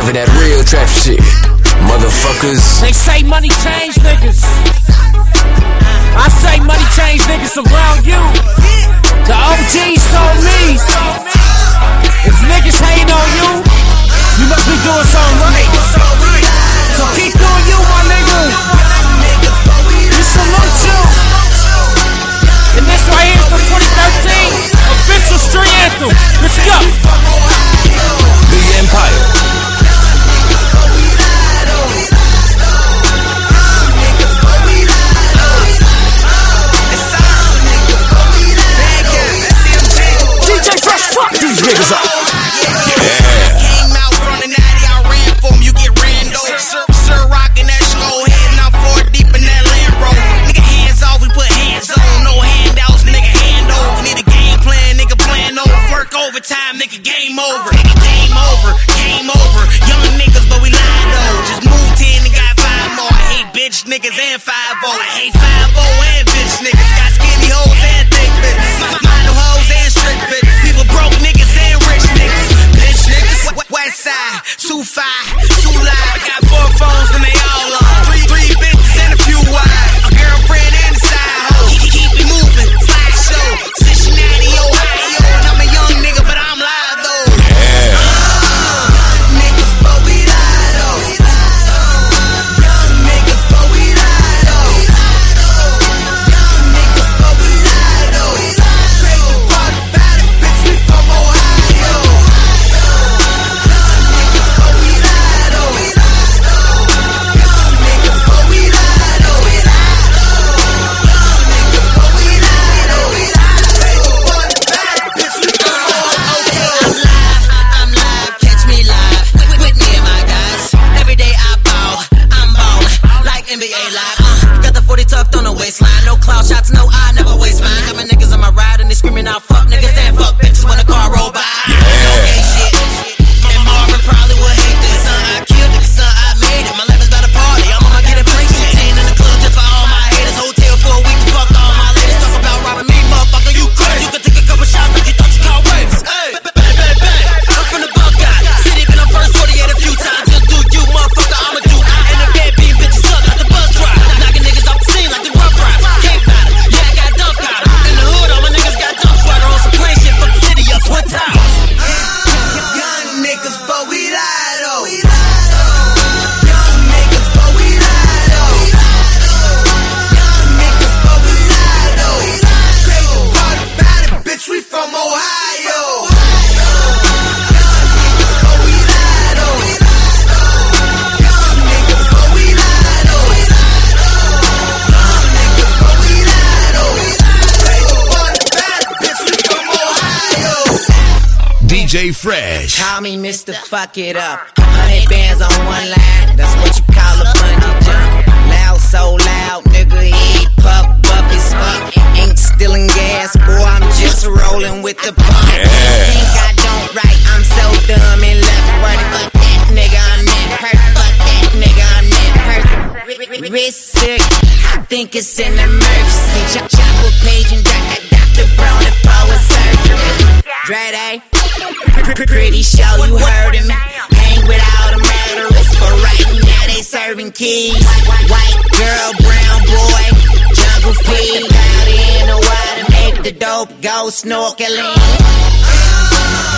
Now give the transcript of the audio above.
Giving that real trap shit. Motherfuckers. They say money change niggas. I say money change niggas around you. The OGs told me, if niggas hate on you, you must be doing something right. So keep doing you, my nigga. We salute you. And this right here is the 2013 official street anthem. Let's go. The Empire. Fuck these niggas up. Came out from the natty, I ran for him, you get ran over. Sir rockin' that skull head, and I'm 4 deep in that Land Rover. Nigga, hands off, we put hands on. No handouts, nigga, hand over. Need a game plan, nigga, plan over. Work overtime, nigga, game over. Nigga, game over, game over. Young niggas, but we lied though. Just moved 10 and got 5 more. I hate bitch niggas and 5-0. I hate 5-0 and bitch niggas. Got skinny hoes and thick bitches. Model hoes and strict bitches. Broke niggas and rich niggas, bitch niggas. West side, 2-5, 2 live. I got 4 phones and they all on. 3 bitches and a few wide. A girlfriend and a side hoe. Keep me moving, slideshow. Cincinnati, Ohio, and I'm a young nigga, but I'm live though. Yeah. Niggas, but we live though. Young niggas, but we live though. Young niggas, but we live though. Crazy part about it, bitch, we from Ohio. Young niggas, but we live though. Young niggas, but we live though. Young niggas, but we live though. Crazy part about it, bitch, we from Ohio. I'm live, catch me live with me and my guys. Every day I ball, I'm ballin' like NBA Live. Got the 40 tucked on the waistline, no cloud shots, no I never waste mine. Got my niggas on my ride and they screaming out fuck niggas and fuck bitches when the car roll by. Okay, shit. And Marvin probably would hate this. Son, I killed it, son, I made it. My life is about a party. I'm on my get inflation. 10 in the club just for all my haters. Hotel for a week to fuck all my ladies. Talk about robbing me, motherfucker, you crazy. You can take a couple shots like you thought you called waves. Hey, bang. I'm from the Buckeye. City been on first 48 a few times. Just do you, motherfucker, I'ma do I. And the dead beat bitches up like the bus drive. Knocking niggas off the scene like the rough rides. Can't battle, yeah, I got dump powder. In the hood, all my niggas got dump sweater on some plain shit. Fuck the city up, Twin Towers. Young niggas, but we lied though. Young niggas, but we lied though. Young niggas, but we lied though. Crazy part about it, bitch, we from Ohio. Young niggas, but we lied though. Young niggas, but we lied though. Young niggas, but we lied though. Crazy part about it, bitch, we from Ohio. DJ Fresh. Call me Mr. Fuck It Up. 100 bands on one line, that's what you call a bungee jump. Loud, so loud, nigga, he puff, buff as fuck. Ain't stealing gas, boy, I'm just rolling with the pump. Think I don't right, I'm so dumb and left worded. Fuck that nigga, I'm that perfect. Fuck that nigga, I'm that perfect. Wrist sick, I think it's an emergency. Chop with Page and Dr. Brown and power surgery. Dre, pretty sure you heard him. Hang with all the murderers, but right now they serving keys. White girl, brown boy, jungle feed. Powder in the water, make the dope go snorkeling.